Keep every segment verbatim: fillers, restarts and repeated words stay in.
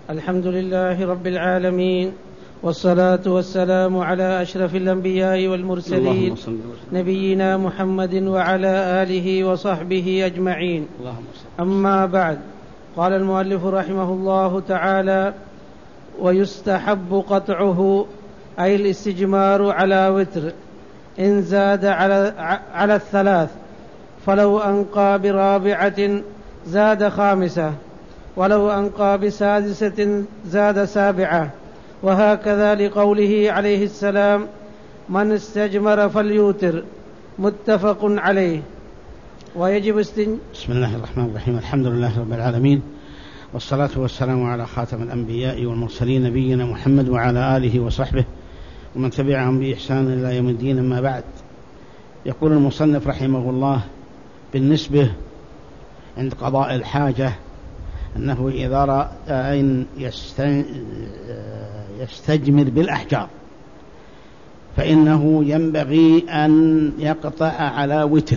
الحمد لله رب العالمين، والصلاة والسلام على أشرف الأنبياء والمرسلين نبينا محمد وعلى آله وصحبه أجمعين. أما بعد، قال المؤلف رحمه الله تعالى: ويستحب قطعه، أي الاستجمار على وتر، إن زاد على, على الثلاث، فلو أنقى برابعة زاد خامسة، ولو أنقى بسادسة زاد سابعة، وهكذا لقوله عليه السلام: من استجمر فليوتر، متفق عليه. ويجب استن... بسم الله الرحمن الرحيم. الحمد لله رب العالمين، والصلاة والسلام على خاتم الأنبياء والمرسلين نبينا محمد وعلى آله وصحبه ومن تبعهم بإحسان إلى يوم الدين. أما بعد، يقول المصنف رحمه الله: بالنسبة عند قضاء الحاجة أنه إذا رأى أن يستجمر بالأحجار فإنه ينبغي أن يقطع على وتر.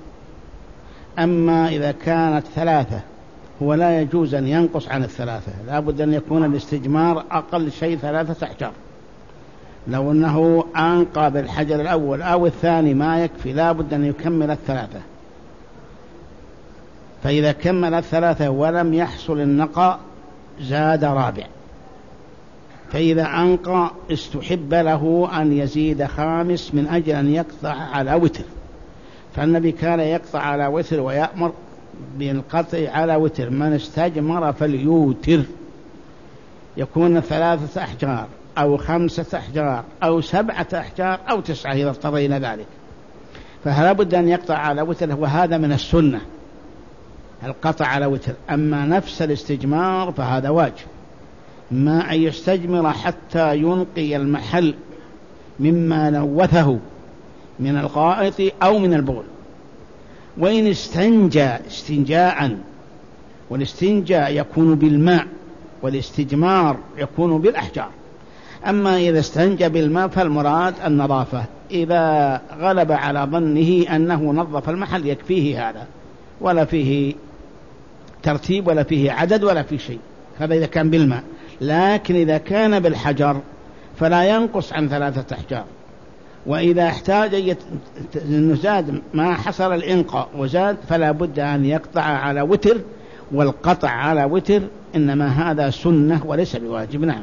أما إذا كانت ثلاثة هو لا يجوز أن ينقص عن الثلاثة، لا بد أن يكون الاستجمار أقل شيء ثلاثة أحجار. لو أنه أنقى بالحجر الأول أو الثاني ما يكفي، لا بد أن يكمل الثلاثة. فإذا كمل الثلاثة ولم يحصل النقاء زاد رابع. فإذا أنقى استحب له أن يزيد خامس من أجل أن يقطع على وتر، فالنبي كان يقطع على وتر ويأمر بالقطع على وتر: من استجمر فليوتر، يكون ثلاثة أحجار أو خمسة أحجار أو سبعة أحجار أو تسعة إذا اضطرينا ذلك، فلا بد أن يقطع على وتر، وهذا من السنة القطع على وتر. أما نفس الاستجمار فهذا واجب، ما أن يستجمر حتى ينقي المحل مما نوثه من الغائط أو من البول. وإن استنجى استنجاء، والاستنجاء يكون بالماء والاستجمار يكون بالأحجار. أما إذا استنجى بالماء فالمراد النظافة، إذا غلب على ظنه أنه نظف المحل يكفيه هذا، ولا فيه ترتيب ولا فيه عدد ولا فيه شيء، هذا إذا كان بالماء. لكن إذا كان بالحجر فلا ينقص عن ثلاثة أحجار. وإذا احتاج يزاد ما حصل الإنقاء وزاد فلا بد أن يقطع على وتر، والقطع على وتر إنما هذا سنة وليس بواجب. نعم.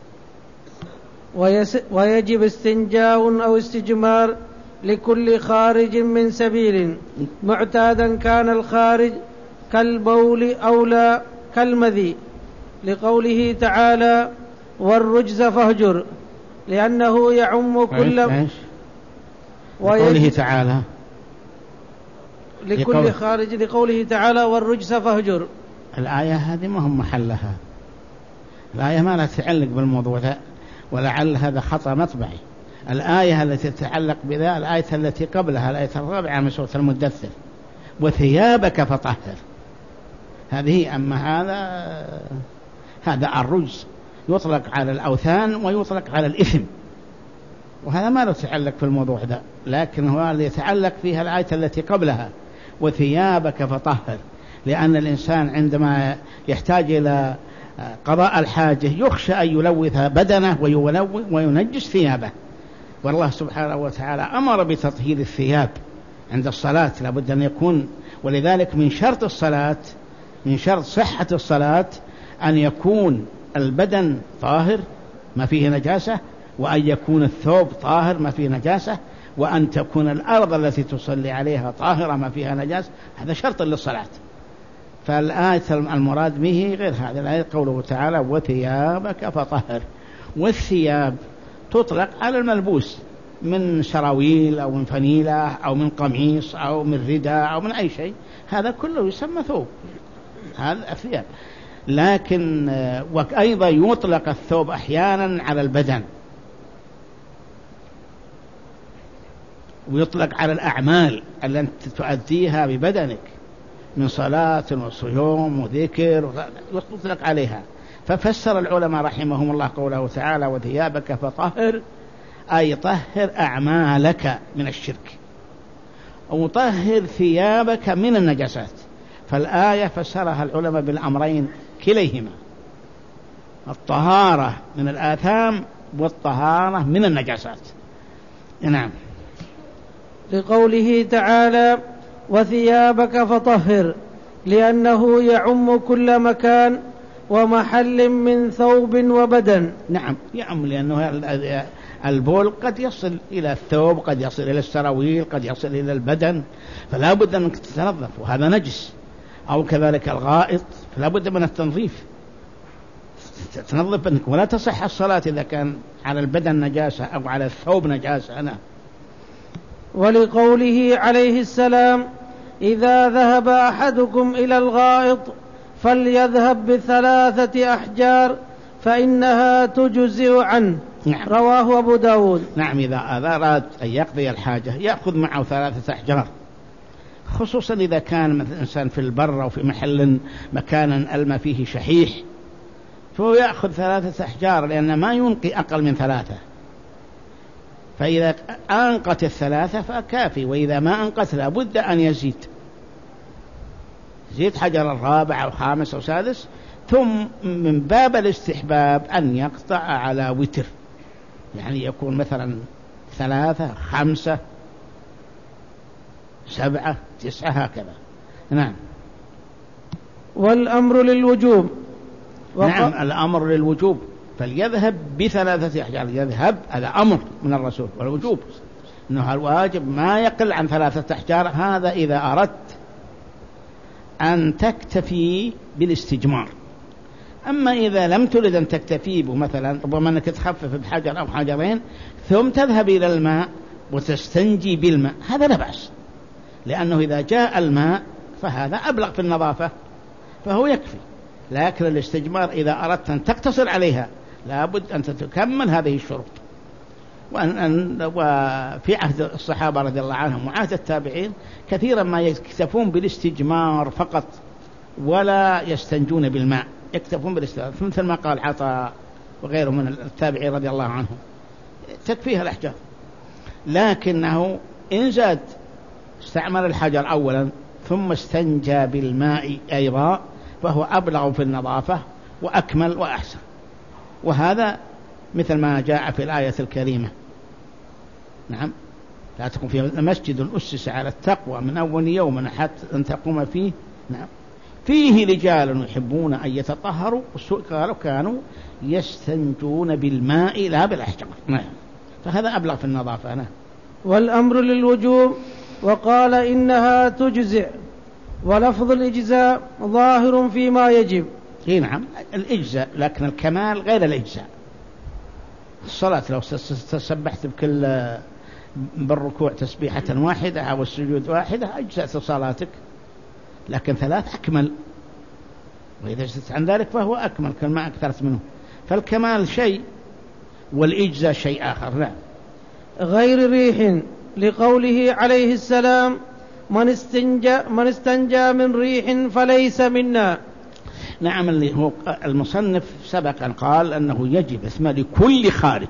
ويجب استنجاء أو استجمار لكل خارج من سبيل، معتادا كان الخارج كالبول أو لا كالمذي، لقوله تعالى: والرجز فاهجر، لأنه يعم كل. لقوله تعالى لكل خارج، لقوله تعالى: والرجز فاهجر. الآية هذه ما هم محلها، الآية ما لا تتعلق بالموضوع ذا، ولعل هذا خطأ مطبعي. الآية التي تتعلق بذا الآية التي قبلها، الآية الرابعة من سورة المدثر: وثيابك فطهر. هذه. أما هذا هذا الرجز يطلق على الأوثان ويطلق على الإثم، وهذا ما له يتعلق في الموضوع ذا، لكن هو اللي يتعلق فيها الآية التي قبلها: وثيابك فطهر. لأن الإنسان عندما يحتاج إلى قضاء الحاجة يخشى أن يلوث بدنه وينجس ثيابه، والله سبحانه وتعالى أمر بتطهير الثياب عند الصلاة، لابد أن يكون. ولذلك من شرط الصلاة، من شرط صحة الصلاة، أن يكون البدن طاهر ما فيه نجاسة، وأن يكون الثوب طاهر ما فيه نجاسة، وأن تكون الأرض التي تصلي عليها طاهرة ما فيها نجاسة. هذا شرط للصلاة. فالآية المراد به غير هذه الآية، قوله تعالى: وثيابك فطهر. والثياب تطلق على الملبوس من سراويل أو من فنيلة أو من قميص أو من رداء أو من أي شيء، هذا كله يسمى ثوب، هذا الثياب. لكن وأيضا يطلق الثوب أحيانا على البدن، ويطلق على الأعمال التي تؤديها ببدنك من صلاة وصيام وذكر، يطلق عليها. ففسر العلماء رحمهم الله قوله تعالى: وثيابك فطهر، أي طهر أعمالك من الشرك، أو طهر ثيابك من النجاسات. فالآية فسرها العلماء بالأمرين كليهما. الطهارة من الآثام والطهارة من النجاسات. نعم. لقوله تعالى وثيابك فطهر، لأنه يعم كل مكان ومحل من ثوب وبدن. نعم يعم، لأنه البول قد يصل إلى الثوب، قد يصل إلى السراويل، قد يصل إلى البدن، فلا بد أنك تتنظف، وهذا نجس. أو كذلك الغائط، فلا بد من التنظيف، تنظف بدنك، ولا تصح الصلاة إذا كان على البدن نجاسة أو على الثوب نجاسة. أنا. ولقوله عليه السلام إذا ذهب أحدكم إلى الغائط فليذهب بثلاثة أحجار فإنها تجزئ عنه. نعم. رواه أبو داود. نعم، إذا أراد أن يقضي الحاجة يأخذ معه ثلاثة أحجار، خصوصا إذا كان مثل إنسان في البر أو في محل مكانا الماء فيه شحيح، فهو يأخذ ثلاثة أحجار، لأن ما ينقي أقل من ثلاثة، فإذا أنقت الثلاثة فكافي، وإذا ما أنقت لابد أن يزيد زيد حجر الرابع أو خامس أو سادس. ثم من باب الاستحباب أن يقطع على وتر، يعني يكون مثلا ثلاثة خمسة سبعة تسعة هكذا. نعم. والأمر للوجوب. وق... نعم الأمر للوجوب، فليذهب بثلاثة أحجار، يذهب هذا أمر من الرسول، والوجوب أنه الواجب ما يقل عن ثلاثة أحجار. هذا إذا أردت أن تكتفي بالاستجمار. أما إذا لم تريد أن تكتفي مثلا ربما أنك تخفف بحجر أو حجرين ثم تذهب إلى الماء وتستنجي بالماء، هذا لا بأس، لأنه إذا جاء الماء فهذا أبلغ في النظافة فهو يكفي. لكن الاستجمار إذا أردت أن تقتصر عليها لابد أن تكمل هذه الشروط. وأن وفي عهد الصحابة رضي الله عنهم وعهد التابعين كثيرا ما يكتفون بالاستجمار فقط ولا يستنجون بالماء، يكتفون بالاستجمار، مثل ما قال عطاء وغيره من التابعين رضي الله عنهم تكفيها الأحجار. لكنه إن زاد استعمل الحجر أولا ثم استنجى بالماء أيضا فهو أبلغ في النظافة وأكمل وأحسن. وهذا مثل ما جاء في الآية الكريمة. نعم. لا تكون في مسجد أسس على التقوى من أول يوم حتى أن تقوم فيه. نعم. فيه رجال يحبون أن يتطهروا، قالوا كانوا يستنجون بالماء لا بالأحجار. نعم. فهذا أبلغ في النظافة. نعم. والأمر للوجوب. وقال إنها تجزئ، ولفظ الإجزاء ظاهر فيما يجب. إيه نعم الإجزاء، لكن الكمال غير الإجزاء. الصلاة لو تسبحت بكل بالركوع تسبيحة واحدة أو السجود واحدة أجزأت صلاتك، لكن ثلاث أكمل، وإذا زدت عن ذلك فهو أكمل كما أكثرت منه. فالكمال شيء والإجزاء شيء آخر. لا غير ريح، لقوله عليه السلام من استنجى, من استنجى من ريح فليس منا. نعم. اللي هو المصنف سبقا قال أنه يجب اسمه لكل خارج،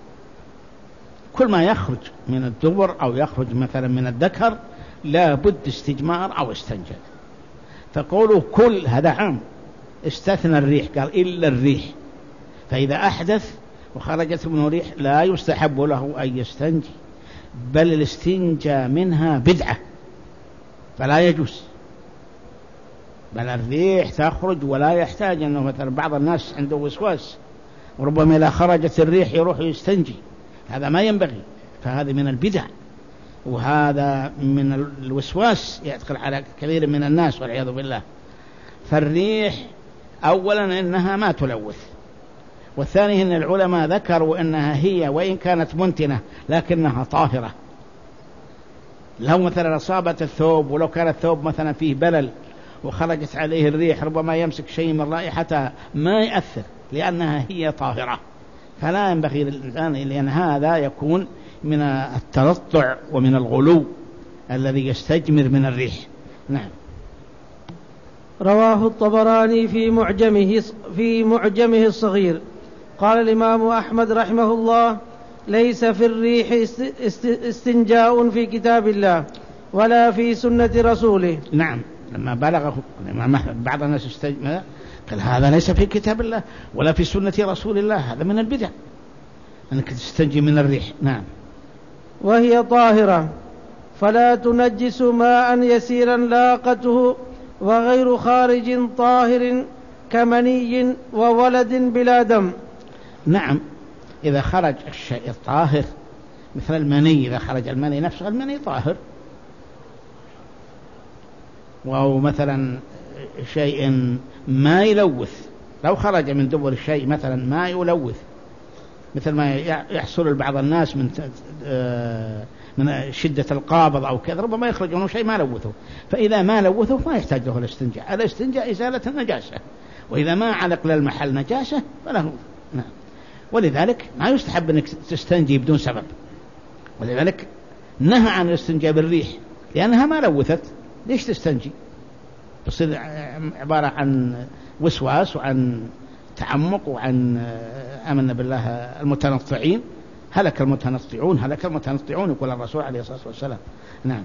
كل ما يخرج من الدبر أو يخرج مثلا من الذكر لا بد استجمار أو استنجاد. فقولوا كل هذا عام، استثنى الريح، قال إلا الريح. فإذا أحدث وخرجت منه ريح لا يستحب له أن يستنجي، بل الاستنجاء منها بدعة فلا يجوز، بل الريح تخرج ولا يحتاج أنه مثلا بعض الناس عنده وسواس وربما إذا خرجت الريح يروح يستنجي، هذا ما ينبغي، فهذا من البدع، وهذا من الوسواس يدخل على كثير من الناس والعياذ بالله. فالريح أولا إنها ما تلوث، والثاني أن العلماء ذكروا أنها هي وإن كانت منتنة لكنها طاهرة. لو مثلا أصابت الثوب ولو كان الثوب مثلا فيه بلل وخرجت عليه الريح ربما يمسك شيء من رائحتها ما يأثر، لأنها هي طاهرة. فلا ينبغي للإنسان، لأن هذا يكون من التنطع ومن الغلو الذي يستجمر من الريح. نعم. رواه الطبراني في معجمه في معجمه الصغير. قال الإمام أحمد رحمه الله ليس في الريح استنجاء في كتاب الله ولا في سنة رسوله. نعم. لما بلغه بعض الناس استجمع قال هذا ليس في كتاب الله ولا في سنة رسول الله، هذا من البدع أنك تستنجي من الريح. نعم. وهي طاهرة فلا تنجس ماء يسيرا لاقته وغير خارج طاهر كمني وولد بلا دم. نعم، إذا خرج الشيء الطاهر مثل المني، إذا خرج المني نفسه المني طاهر، أو مثلا شيء ما يلوث، لو خرج من دبر الشيء مثلا ما يلوث مثل ما يحصل لبعض الناس من من شدة القابض أو كذا، ربما يخرج منه شيء ما لوثه، فإذا ما لوثه ما يحتاج له الاستنجاء. الاستنجاء إزالة النجاسة، وإذا ما علق للمحل نجاسة فله. نعم. ولذلك ما يستحب أنك تستنجي بدون سبب، ولذلك نهى عن الاستنجاء بالريح لأنها ما لوثت. ليش تستنجي؟ تصير عبارة عن وسواس وعن تعمق وعن آمنا بالله المتنطعين، هلك المتنطعون هلك المتنطعون يقول الرسول عليه الصلاة والسلام. نعم.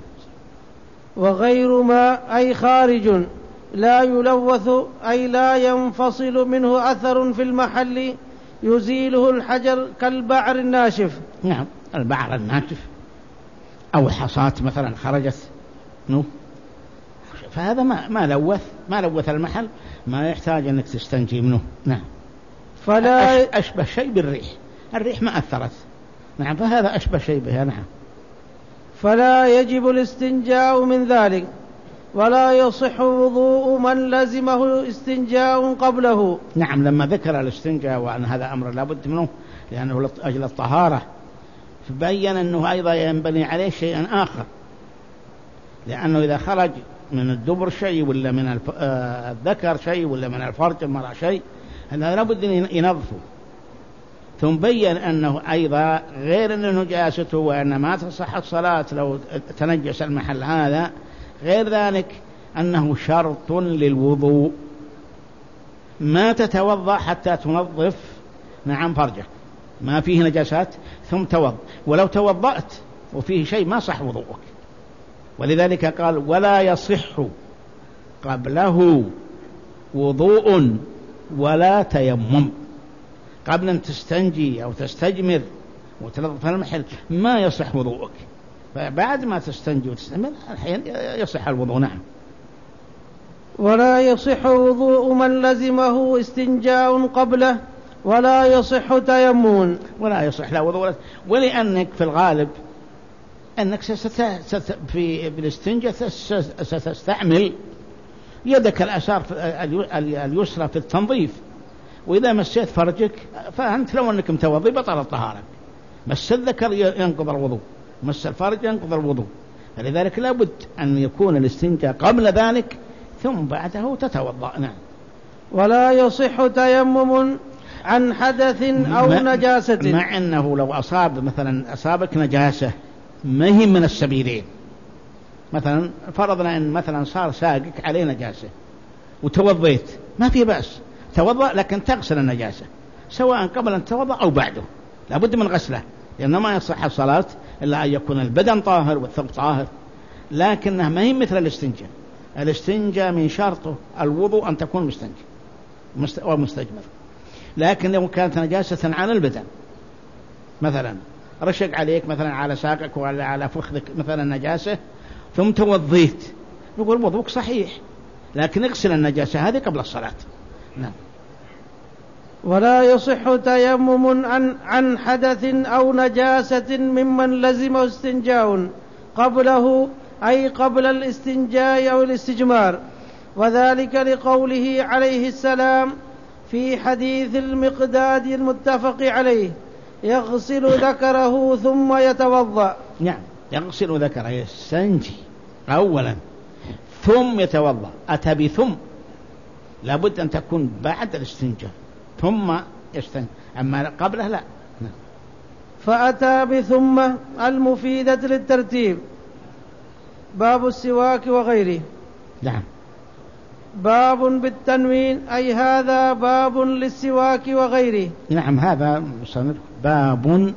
وغير ما أي خارج لا يلوث أي لا ينفصل منه أثر في المحل يزيله الحجر كالبعر الناشف. نعم، البعر الناشف أو الحصاة مثلا خرجت نو، فهذا ما ما لوث ما لوث المحل، ما يحتاج أنك تستنجي منه. نعم. فلا أشبه شيء بالريح، الريح ما أثرت. نعم، فهذا أشبه شيء بها. نعم. فلا يجب الاستنجاء من ذلك، ولا يصح وضوء من لزمه استنجاء قبله. نعم، لما ذكر الاستنجاء وأن هذا أمر لا بد منه لأنه أجل الطهارة، فبين أنه أيضا ينبني عليه شيء آخر، لأنه إذا خرج من الدبر شيء ولا من الذكر شيء ولا من الفرج المرأة شيء، هذا لا بد أن ينظفه. ثم بين أنه أيضا غير أن نجاسته وأن ما تصح الصلاة لو تنجس المحل هذا، غير ذلك أنه شرط للوضوء، ما تتوضأ حتى تنظف نعم فرجك ما فيه نجاسات ثم توضأ، ولو توضأت وفيه شيء ما صح وضوءك. ولذلك قال ولا يصح قبله وضوء ولا تيمم. قبل أن تستنجي أو تستجمر وتنظف المحل ما يصح وضوءك، فبعد ما تستنجي وتستجمر الحين يصح الوضوء. نعم. ولا يصح وضوء من لزمه استنجاء قبله ولا يصح تيمم. ولا يصح لا وضوء، ولأنك في الغالب أنك ست في بالاستنجاء ستستعمل يدك الأسار اليسرى في التنظيف، وإذا مسيت فرجك فأنت لو أنك متوضي بطل الطهارة. مس الذكر ينقض الوضوء، مس الفرج ينقض الوضوء، فلذلك لابد أن يكون الاستنجاء قبل ذلك ثم بعده تتوضأ. نعم. ولا يصح تيمم عن حدث أو نجاسة، مع أنه لو أصاب مثلا أصابك نجاسة ما هي من السبيلين، مثلا فرضنا أن مثلا صار ساقك عليه نجاسة وتوضيت ما في بأس، توضأ لكن تغسل النجاسة سواء قبل أن تتوضأ أو بعده، لابد من غسله لأنه ما يصح الصلاة إلا أن يكون البدن طاهر والثوب طاهر. لكنها ما هي مثل الاستنجاء، الاستنجاء من شرطه الوضوء أن تكون مستنجي ومستجمر. لكن لو كانت نجاسة على البدن مثلا رشق عليك مثلا على ساقك ولا على فخذك مثلا نجاسة ثم توضيت، نقول وضوءك صحيح لكن اغسل النجاسة هذه قبل الصلاة. نعم. ولا يصح تيمم عن عن حدث أو نجاسة ممن لزمه استنجاء قبله أي قبل الاستنجاء أو الاستجمار، وذلك لقوله عليه السلام في حديث المقداد المتفق عليه يغسل ذكره ثم يتوضأ. نعم، يغسل ذكره يستنجي أولا ثم يتوضأ. أتى بثم، لابد أن تكون بعد الاستنجاء ثم يستنجي، أما قبله لا. نعم. فأتى بثم المفيدة للترتيب. باب السواك وغيره. نعم. باب بالتنوين أي هذا باب للسواك وغيره. نعم، هذا باب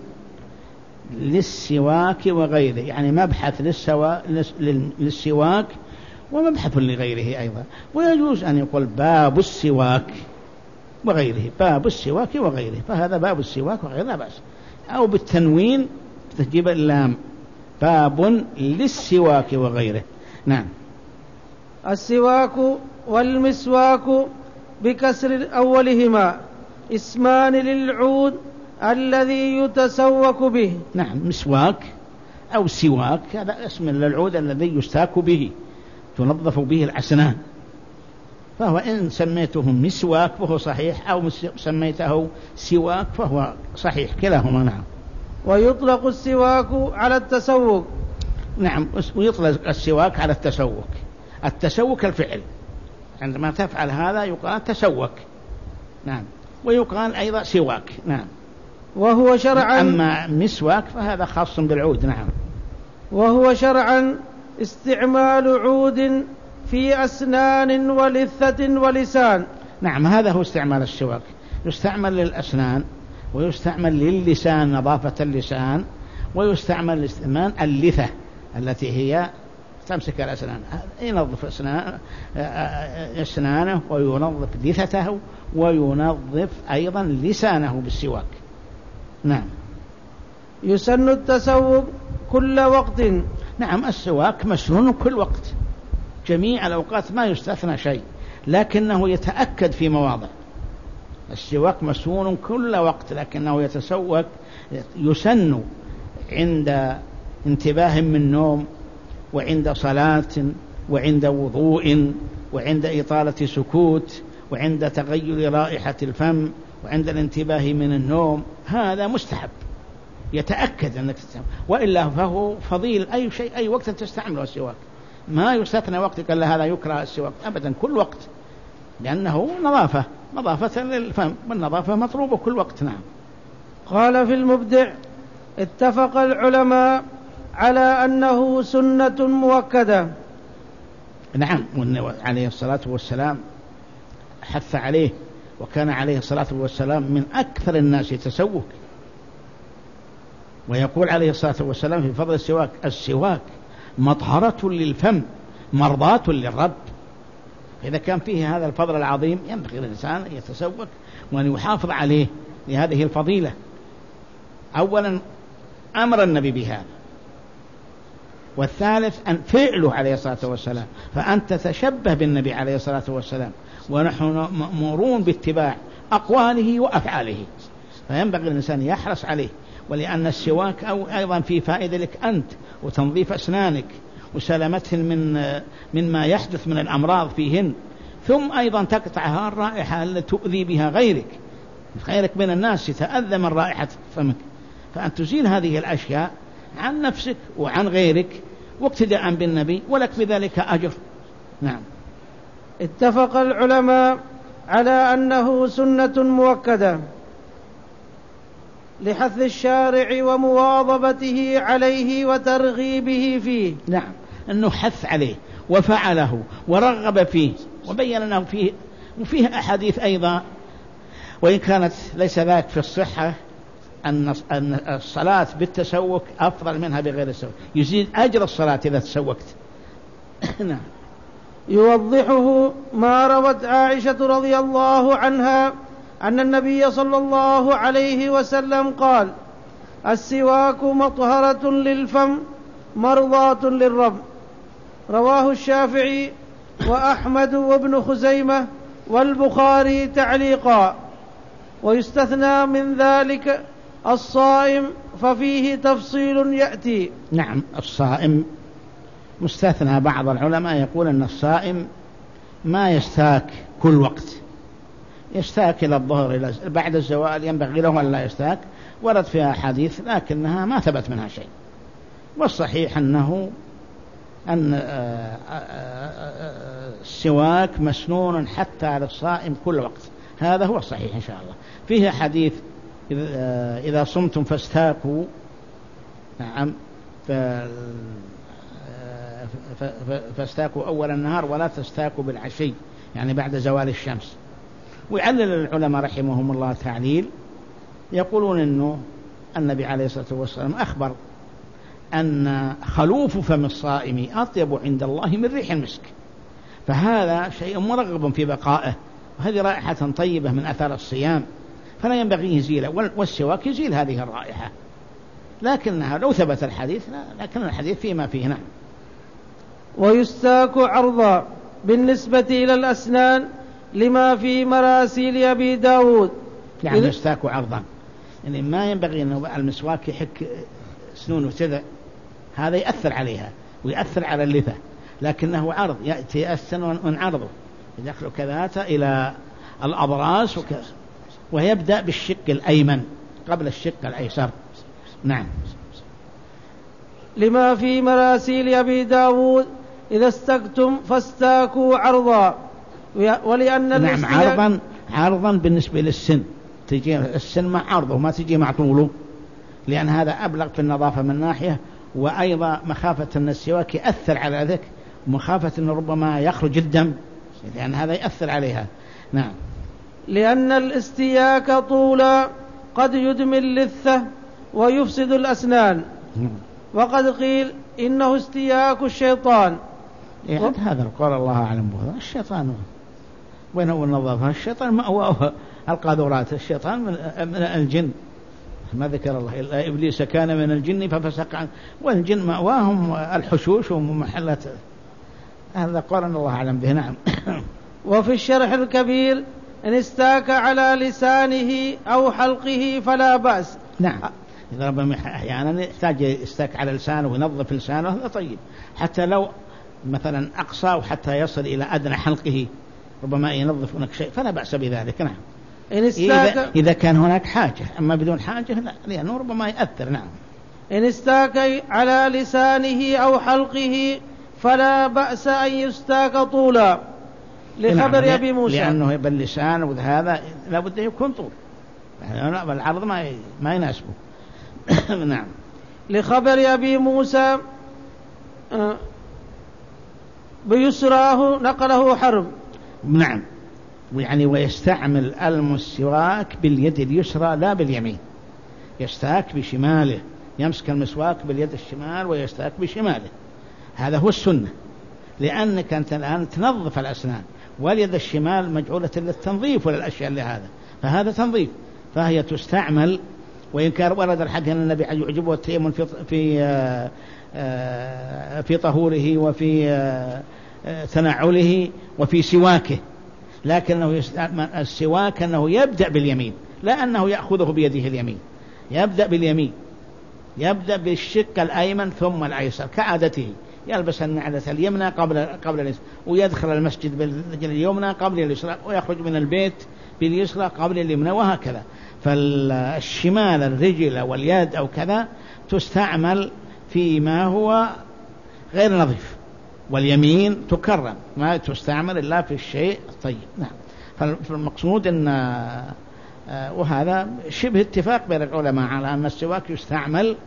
للسواك وغيره، يعني مبحث للسوا... للسواك ومبحث لغيره أيضا. ويجوز أن يقول باب السواك وغيره، باب السواك وغيره، فهذا باب السواك وغيره لا بأس، أو بالتنوين تجيب اللام باب للسواك وغيره. نعم. السواك والمسواك بكسر أولهما اسمان للعود الذي يتسوك به. نعم، مسواك أو سواك هذا اسم للعود الذي يستاك به، تنظف به الأسنان، فهو إن سميته مسواك فهو صحيح، أو سميته سواك فهو صحيح، كلاهما. نعم. ويطلق السواك على التسوك. نعم، ويطلق السواك على التسوك. التسوك الفعل، عندما تفعل هذا يقال تسوك. نعم. ويقال أيضا سواك. نعم. وهو شرعا، أما مسواك فهذا خاص بالعود. نعم. وهو شرعا استعمال عود في أسنان ولثة ولسان. نعم، هذا هو استعمال السواك، يستعمل للأسنان ويستعمل للسان نظافة اللسان، ويستعمل لاستعمال اللثة التي هي تمسك الأسنان، ينظف أسنان أسنانه وينظف لثته وينظف أيضا لسانه بالسواك. نعم. يسن التسوق كل وقت. نعم، السواك مسنون كل وقت، جميع الأوقات ما يستثنى شيء، لكنه يتأكد في مواضع. السواك مسنون كل وقت، لكنه يتسوك يسن عند انتباه من نوم، وعند صلاة، وعند وضوء، وعند إطالة سكوت، وعند تغير رائحة الفم، وعند الانتباه من النوم، هذا مستحب، يتأكد أنك تستعمل، وإلا فهو فضيل أي شيء أي وقت تستعمله السواك، ما يستثنى وقت قال هذا يكره السواك أبدا، كل وقت، لأنه نظافة نظافة للفم، والنظافة مطلوبة كل وقت. نعم. قال في المبدع: اتفق العلماء على أنه سنة مؤكدة. نعم، عليه الصلاة والسلام حث عليه، وكان عليه الصلاة والسلام من أكثر الناس تسوك، ويقول عليه الصلاة والسلام في فضل السواك: السواك مطهرة للفم مرضاة للرب. إذا كان فيه هذا الفضل العظيم ينبغي للإنسان أن يتسوك وأن يحافظ عليه لهذه الفضيلة. أولا أمر النبي بهذا، والثالث أن فعله عليه الصلاة والسلام، فأنت تتشبه بالنبي عليه الصلاة والسلام، ونحن مأمورون باتباع أقواله وأفعاله، فينبغي الإنسان يحرص عليه. ولأن السواك أو أيضا في فائدة لك أنت، وتنظيف أسنانك وسلامتهن من مما يحدث من الأمراض فيهن، ثم أيضا تقطعها الرائحة التي تؤذي بها غيرك غيرك من الناس يتأذى من رائحة فمك، فأن تزيل هذه الأشياء عن نفسك وعن غيرك، واقتداء بالنبي، ولك بذلك أجر. نعم. اتفق العلماء على أنه سنة مؤكدة لحث الشارع ومواظبته عليه وترغيبه فيه. نعم، أنه حث عليه وفعله ورغب فيه وبين أنه فيه، وفيه أحاديث أيضا، وإن كانت ليس ذاك في الصحة، أن الصلاة بالتسوك أفضل منها بغير التسوك، يزيد أجر الصلاة إذا تسوكت. نعم. يوضحه ما روت عائشة رضي الله عنها أن النبي صلى الله عليه وسلم قال: السواك مطهرة للفم مرضاة للرب. رواه الشافعي وأحمد وابن خزيمة والبخاري تعليقا. ويستثنى من ذلك الصائم، ففيه تفصيل يأتي. نعم، الصائم مستثنى. بعض العلماء يقول أن الصائم ما يستاك كل وقت، يستاك إلى الظهر، إلى بعد الزوال ينبغي له أن لا يستاك، ورد فيها حديث لكنها ما ثبت منها شيء، والصحيح أنه أن السواك مسنون حتى للصائم كل وقت، هذا هو الصحيح إن شاء الله. فيه حديث: إذا صمتم فاستاكوا. نعم، فاستاكوا أول النهار ولا تستاكوا بالعشي، يعني بعد زوال الشمس. ويعلل العلماء رحمهم الله تعليل، يقولون أنه النبي عليه الصلاة والسلام أخبر أن خلوف فم الصائم أطيب عند الله من ريح المسك، فهذا شيء مرغب في بقائه، وهذه رائحة طيبة من أثر الصيام، فلا ينبغي يزيله، والسواك يزيل هذه الرائحة، لكنها لو ثبت الحديث، لكن الحديث فيما فيه. نعم. ويستاك عرضا بالنسبة إلى الأسنان لما في مراسيل أبي داود، يعني يستاك عرضا، يعني ما ينبغي أن المسواك يحك سنونه كذا، هذا يأثر عليها ويأثر على اللثة، لكنه عرض يأتي السن ونعرضه يدخل كذاته إلى الأضراس وكذا، ويبدأ بالشق الأيمن قبل الشق الأيسر. نعم. لما في مراسيل أبي داود إذا استكتم فاستاكوا عرضا، ولأن نعم عرضا عرضا بالنسبة للسن، تجي السن مع عرضه ما تجي مع طوله، لأن هذا أبلغ في النظافة من ناحية، وأيضا مخافة أن السواك يأثر على ذلك، ومخافة أن ربما يخرج الدم، لأن هذا يأثر عليها. نعم. لأن الاستياك طولا قد يدمي اللثة ويفسد الأسنان، وقد قيل إنه استياك الشيطان. يعني هذا القول الله أعلم به، الشيطان وين هو النظافة؟ الشيطان مأواه القاذورات، الشيطان من الجن، ما ذكر الله إلا إبليس كان من الجن ففسق عنه، والجن مأواهم الحشوش ومحلات، هذا قول الله أعلم به. نعم. وفي الشرح الكبير إن استاك على لسانه أو حلقه فلا بأس. نعم. إذا ربما أحيانا يحتاج يستاك على لسانه وينظف لسانه، هذا طيب، حتى لو مثلا أقصى وحتى يصل إلى أدنى حلقه ربما ينظف هناك شيء فلا بأس بذلك. نعم. إن استاك إذا, إذا كان هناك حاجة، أما بدون حاجة لا، لأنه ربما يأثر. نعم. إن استاك على لسانه أو حلقه فلا بأس أن يستاك طولا، لخبر نعم. أبي موسى، لأنه باللسان وهذا لابد يكون طول، يعني العرض ما ما يناسبه. نعم. لخبر أبي موسى بيسراه نقله حرب. نعم. يعني ويستعمل المسواك باليد اليسرى لا باليمين، يستاك بشماله، يمسك المسواك باليد الشمال ويستاك بشماله، هذا هو السنة، لأنك أنت الآن تنظف الأسنان، واليد الشمال مجعولة للتنظيف وللأشياء لهذا، فهذا تنظيف، فهي تستعمل. وإن كان ورد الحديث أن النبي يعجبه التيمم في في في طهوره وفي تنعله وفي سواكه، لكنه السواك أنه يبدأ باليمين، لا أنه يأخذه بيده اليمين، يبدأ باليمين، يبدأ بالشق الأيمن ثم الأيسر كعادته، يلبس النعلة اليمنى قبل قبل اليسرى، ويدخل المسجد بالرجل اليمنى قبل اليسرى، ويخرج من البيت باليسرى قبل اليمنى، وهكذا. فالشمال الرجل واليد أو كذا تستعمل فيما هو غير نظيف، واليمين تكرم، ما تستعمل إلا في الشيء الطيب. نعم. فالمقصود أن وهذا شبه اتفاق بين العلماء على أن السواك يستعمل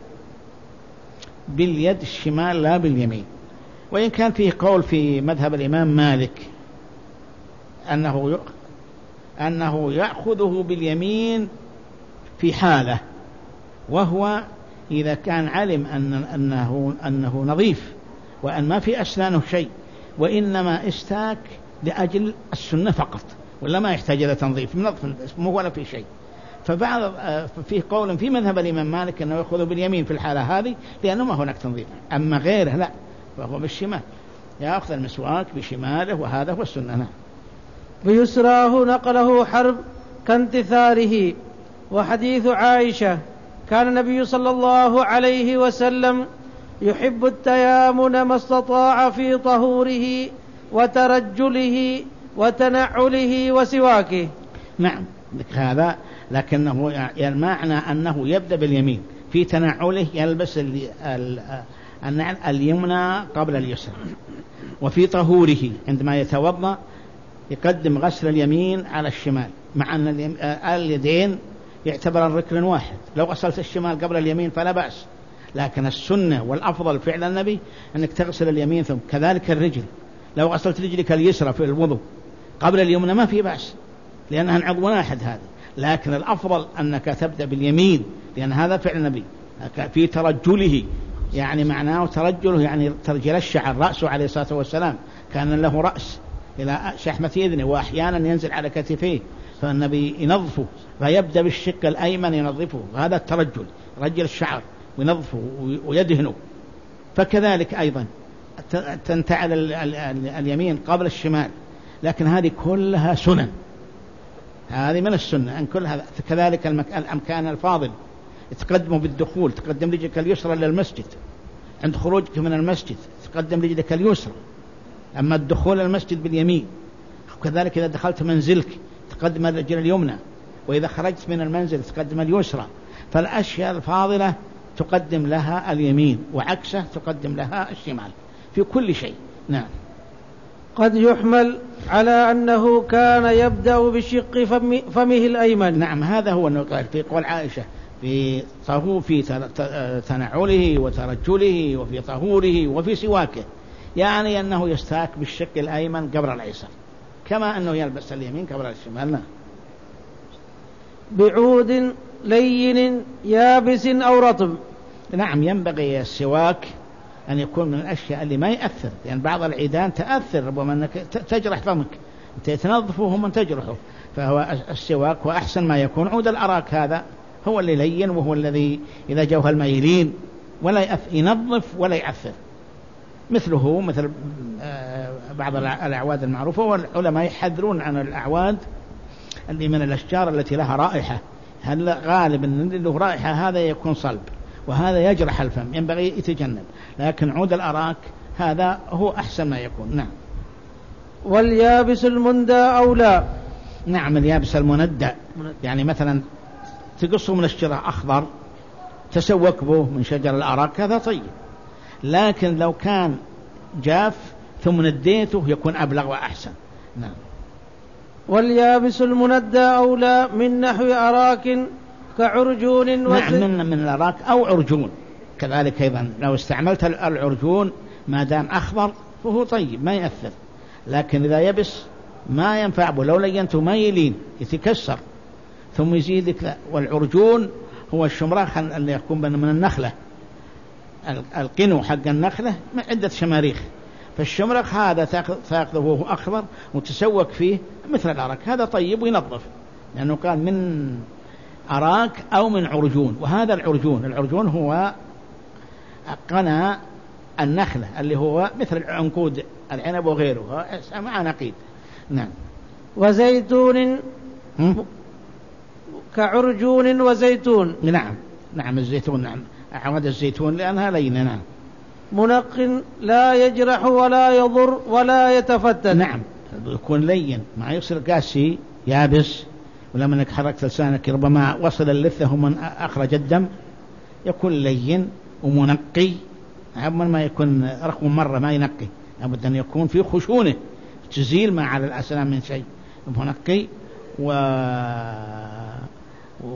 باليد الشمال لا باليمين، وإن كان فيه قول في مذهب الإمام مالك أنه أنه يأخذه باليمين في حالة، وهو إذا كان علم أن أنه أنه نظيف وأن ما في أسنانه شيء، وإنما استاك لأجل السنة فقط، ولا ما يحتاج إلى تنظيف من مو ولا في شيء. فبعض فيه قول في مذهب الإمام مالك أنه يأخذه باليمين في الحالة هذه لأنه ما هناك تنظيف، أما غيره لا، فهو بالشمال، يأخذ المسواك بشماله، وهذا هو السنة. نعم. بيسراه نقله حرب كانتثاره. وحديث عائشة كان النبي صلى الله عليه وسلم يحب التيامن ما استطاع في طهوره وترجله وتنعله وسواكه. نعم. هذا لكنه يعني معنى أنه يبدأ باليمين في تنعله، يلبس النعل اليمنى قبل اليسرى، وفي طهوره عندما يتوضأ يقدم غسل اليمين على الشمال، مع أن اليدين يعتبر الركن واحد، لو غسلت الشمال قبل اليمين فلا بأس، لكن السنة والأفضل فعل النبي أنك تغسل اليمين ثم كذلك الرجل، لو غسلت رجلك اليسرى في الوضوء قبل اليمنى ما في بأس، لأنها عضو واحد هذا، لكن الأفضل أنك تبدأ باليمين، لأن هذا فعل النبي في ترجله يعني معناه ترجله يعني ترجل الشعر، رأسه عليه الصلاة والسلام كان له رأس إلى شحمة إذنه، وأحيانا ينزل على كتفيه، فالنبي ينظفه، فيبدأ بالشق الأيمن ينظفه، هذا الترجل، رجل الشعر وينظفه ويدهنه. فكذلك أيضا تنتعل اليمين قبل الشمال، لكن هذه كلها سنن، هذه من السنة أن كلها. كذلك الأمكان الفاضل تقدموا بالدخول، تقدم رجلك اليسرى للمسجد، عند خروجك من المسجد تقدم رجلك اليسرى، أما الدخول المسجد باليمين. وكذلك إذا دخلت منزلك تقدم الرجل اليمنى، وإذا خرجت من المنزل تقدم اليسرى. فالأشياء الفاضلة تقدم لها اليمين، وعكسه تقدم لها الشمال في كل شيء. نعم. قد يحمل على أنه كان يبدأ بشق فمه الأيمن. نعم، هذا هو النقطة في قول عائشة في طهو في تنعله وترجله وفي طهوره وفي سواكه، يعني أنه يستاك بالشق الأيمن قبل الأيسر، كما أنه يلبس اليمين قبل الشمال. بعود لين يابس أو رطب. نعم، ينبغي السواك أن يكون من الأشياء اللي ما يأثر، لأن يعني بعض العيدان تأثر، ربما أنك تجرح فمك، أنت تنظفه هم من تجرحه، فهو السواك وأحسن ما يكون عود الأراك، هذا هو اللي لين، وهو الذي إذا جوه الماء يلين ولا ينظف ولا يأثر، مثله مثل بعض الأعواد المعروفة. والعلماء يحذرون عن الأعواد اللي من الأشجار التي لها رائحة، هل غالبا له رائحة هذا يكون صلب، وهذا يجرح الفم، ينبغي يتجنب. لكن عود الأراك هذا هو أحسن ما يكون. نعم. واليابس المندى أولى. نعم، اليابس المندى يعني مثلا تقصه من الشجرة أخضر تسوك به من شجر الأراك، هذا طيب، لكن لو كان جاف ثم نديته يكون أبلغ وأحسن. نعم. واليابس المندى أولى من نحو أراك كعرجون. نعم، من, من الأراك أو عرجون كذلك أيضا، لو استعملت العرجون ما دام أخضر فهو طيب ما يأثر، لكن إذا يبس ما ينفع به، لو لينته ما يلين يتكسر ثم يزيدك. والعرجون هو الشمراخ اللي يكون من النخلة، القنو حق النخلة من عدة شماريخ، فالشمرخ هذا تأخذه وهو أخضر وتسوك فيه مثل الأراك، هذا طيب وينظف، لأنه قال من أراك أو من عرجون. وهذا العرجون، العرجون هو قنا النخلة اللي هو مثل عنقود العنب وغيره، مع نقيد. نعم. وزيتون كعرجون وزيتون. نعم. نعم الزيتون، نعم أعواد الزيتون لأنها لينة. نعم. منق لا يجرح ولا يضر ولا يتفتت. نعم، يكون لين ما يصير قاسي يابس، ولما انك حركت لسانك ربما وصل اللثة ومن أخرج الدم، يكون لين ومنقي، عبما ما يكون رقم مرة ما ينقي، أبدا أن يكون في خشونة تزيل ما على الأسنان من شيء، منقي و... و...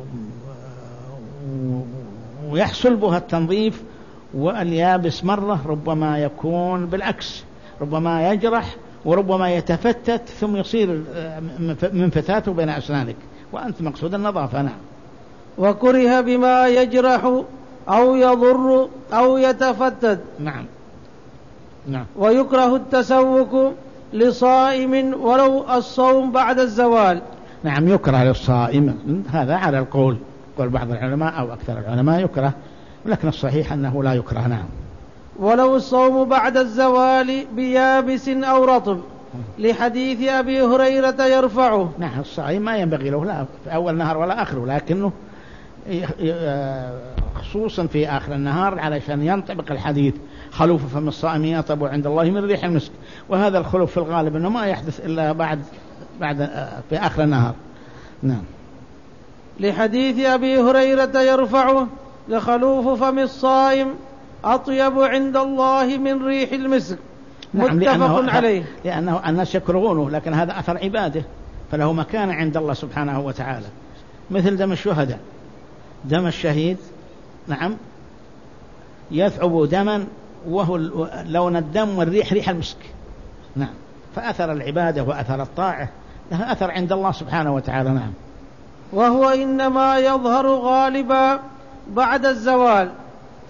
ويحصل بها التنظيف. واليابس مرة ربما يكون بالعكس، ربما يجرح وربما يتفتت ثم يصير منفتاته بين أسنانك، وأنت مقصود النظافة. نعم. وكره بما يجرح أو يضر أو يتفتت. نعم. نعم. ويكره التسوك لصائم ولو الصوم بعد الزوال. نعم، يكره للصائم، هذا على القول قول بعض العلماء أو أكثر العلماء يكره، لكن الصحيح أنه لا يكره. نعم. ولو الصوم بعد الزوال بيابس أو رطب، لحديث أبي هريرة يرفعه. نعم، الصائم ما ينبغي له لا في أول نهار ولا آخره، لكنه خصوصا في آخر النهار علشان ينطبق الحديث خلوف فم الصائم يطب عند الله من ريح المسك، وهذا الخلوف في الغالب أنه ما يحدث إلا بعد بعد في آخر النهار. نعم. لحديث أبي هريرة يرفعه لخلوف فم الصائم أطيب عند الله من ريح المسك. نعم، متفق لأنه عليه، لأنه الناس يكرهونه، لكن هذا أثر عباده فله مكان عند الله سبحانه وتعالى، مثل دم الشهداء، دم الشهيد نعم يثعب دما وهو لون الدم والريح ريح المسك. نعم، فأثر العبادة وأثر الطاعة لها أثر عند الله سبحانه وتعالى. نعم. وهو إنما يظهر غالبا بعد الزوال،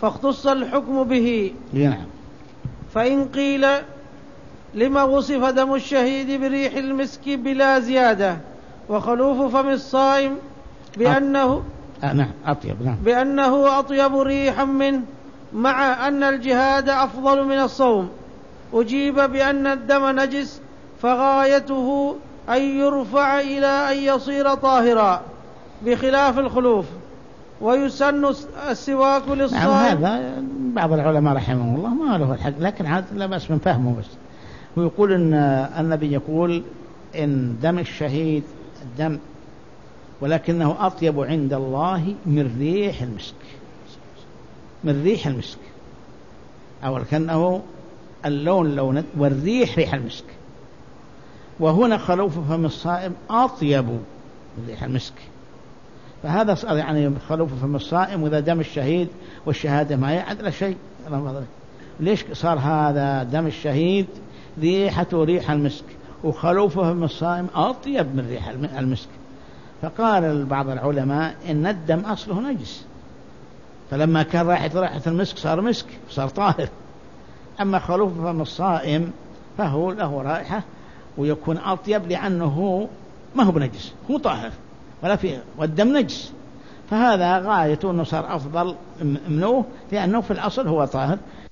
فاختص الحكم به. نعم. فإن قيل لما وصف دم الشهيد بريح المسك بلا زيادة وخلوف فم الصائم بأنه أ... نعم أطيب نعم. بأنه أطيب ريحا منه مع أن الجهاد أفضل من الصوم، أجيب بأن الدم نجس فغايته أن يرفع إلى أن يصير طاهرا بخلاف الخلوف، ويسن السواك للصائم. نعم هذا بعض العلماء رحمه الله ما له الحق، لكن هذا لا بأس من فهمه بس. ويقول أن النبي يقول إن دم الشهيد الدم ولكنه أطيب عند الله من ريح المسك، من ريح المسك، أو كأنه اللون لون والريح ريح المسك. وهنا خلوف فم الصائم أطيب من ريح المسك، فهذا صار يعني خلوف فم الصائم. وإذا دم الشهيد والشهادة ما يعدل شيء، ليش صار هذا دم الشهيد ريحته ريح المسك وخلوف فم الصائم أطيب من ريح المسك؟ فقال بعض العلماء إن الدم أصله نجس، فلما كان رائحة رائحة المسك صار مسك صار طاهر. أما خلوف فم الصائم فهو له رائحة ويكون أطيب لأنه ما هو بنجس، هو طاهر ولا فيه، والدم نجس، فهذا غايته أنه صار أفضل منه لأنه في الأصل هو طاهر.